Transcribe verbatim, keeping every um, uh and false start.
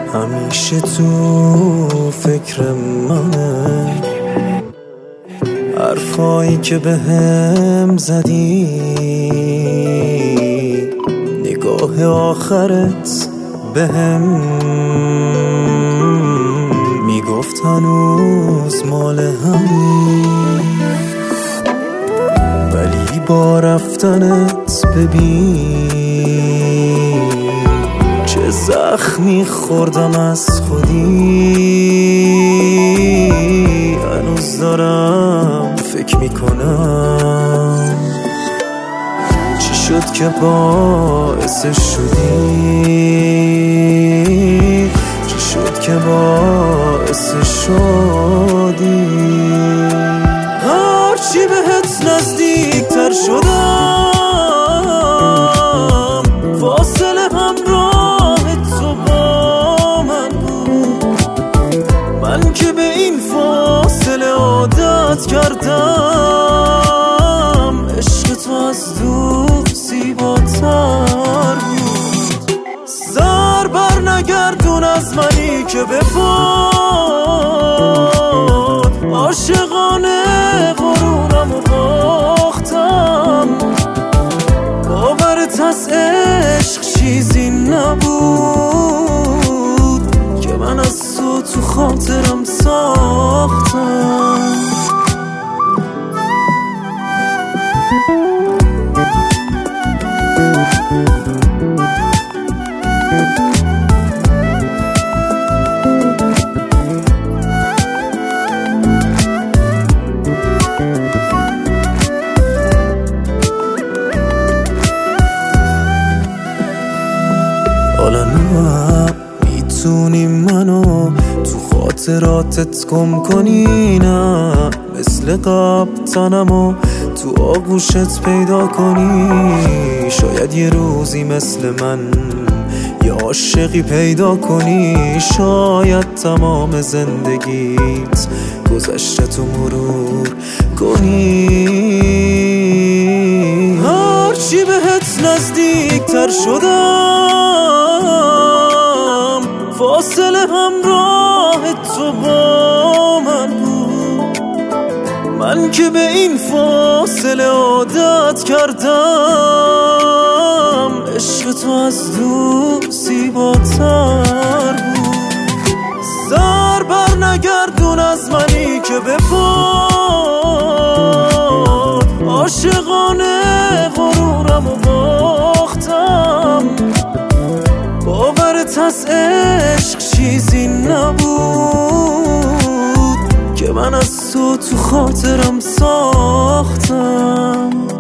همیشه تو فکر منه، حرفایی که به هم زدی، نگاه آخرت به هم میگفت هنوز مال همی، ولی با رفتنت ببین چه زخمی خوردم از خودی. هنوز دارم فکر میکنم چی شد که باعث شدی، چی شد که باعث شدی. هرچی بهت نزدیکتر شدم، فاصله همراه تو با من بود. من که به این فاصله عادت کردم، عشق تو از دور زیباتر بود. سر بر نگردون از منی که به پاد عاشقانه غرورم و باختم. باورت از عشق چیزی نبود که من از تو تو خاطرم ساختم. حالا نه میتونی منو تو خاطراتت گم کنی، نه مثل قبل تنمو تو آغوشت پیدا کنی. شاید یه روزی مثل من یه عاشقی پیدا کنی، شاید تمام زندگیت گذشته تو مرور کنی. هرچی بهت نزدیکتر شدم، فاصله همراه تو با من بود. من که به این فاصله عادت کردم، عشق تو از دور زیباتر بود. سر بر نگردون از منی که به پاد عاشقانه غرورم و باختم. باورت از عشق چیزی نبود که من از تو تو خاطرم ساختم.